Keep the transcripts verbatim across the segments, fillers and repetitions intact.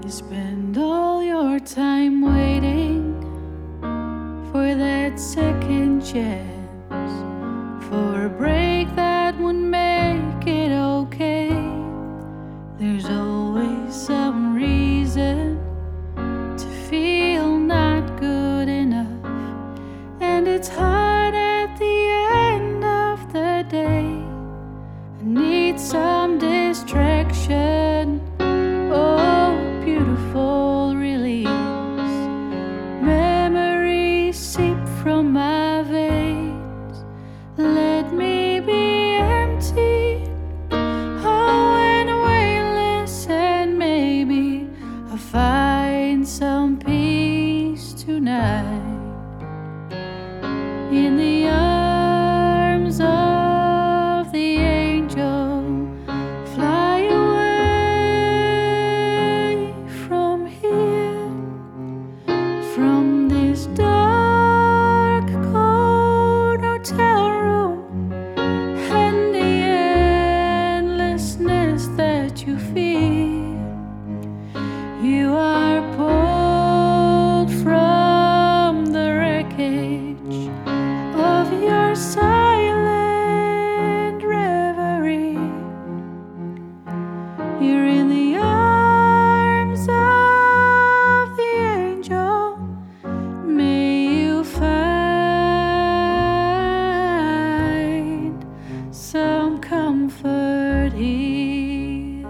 to spend all your time waiting for that second chance, for a break that would make it okay. There's always some reason to feel not good enough, and it's hard at the end of the day. I need some distraction. Oh, beautiful release. Memories seep from my veins. Let me be empty, oh, and weightless, and maybe I'll find some peace tonight in the arms of the angel. Fly away from here, from this dark, cold hotel room, and the endlessness that you feel. You are pulled from the wreckage of your silent reverie. You're in the arms of the angel. May you find some comfort here.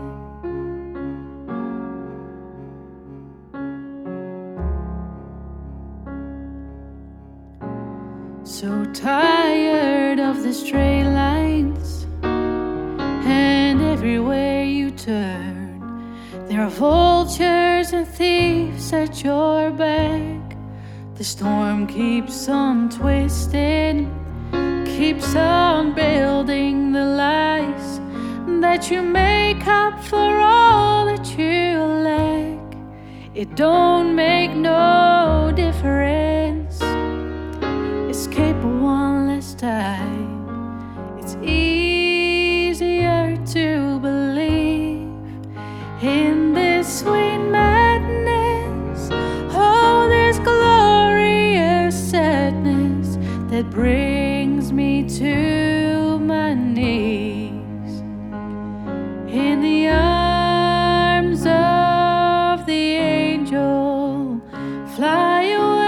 So tired of the straight lines, and everywhere you turn there are vultures and thieves at your back. The storm keeps on twisting, keeps on building the lies that you make up for all that you lack. It don't make no difference. Escape one last time. It's easier to believe in this sweet madness. Oh, this glorious sadness that brings me to my knees in the arms of the angel. Fly away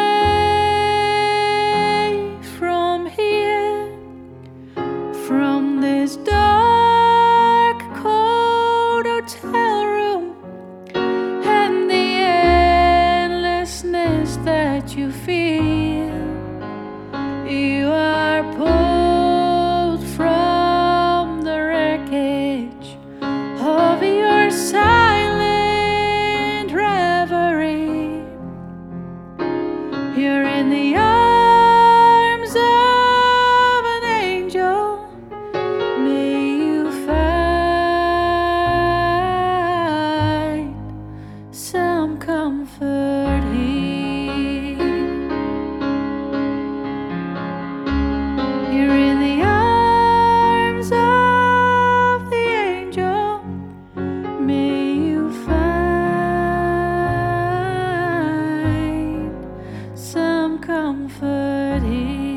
from this dark, cold hotel room, and the endlessness that you feel. You are pulled from the wreckage of your silent reverie. You're in the arms of an angel. May you find some comfort here. You're in the arms of the angel. May you find some comfort here.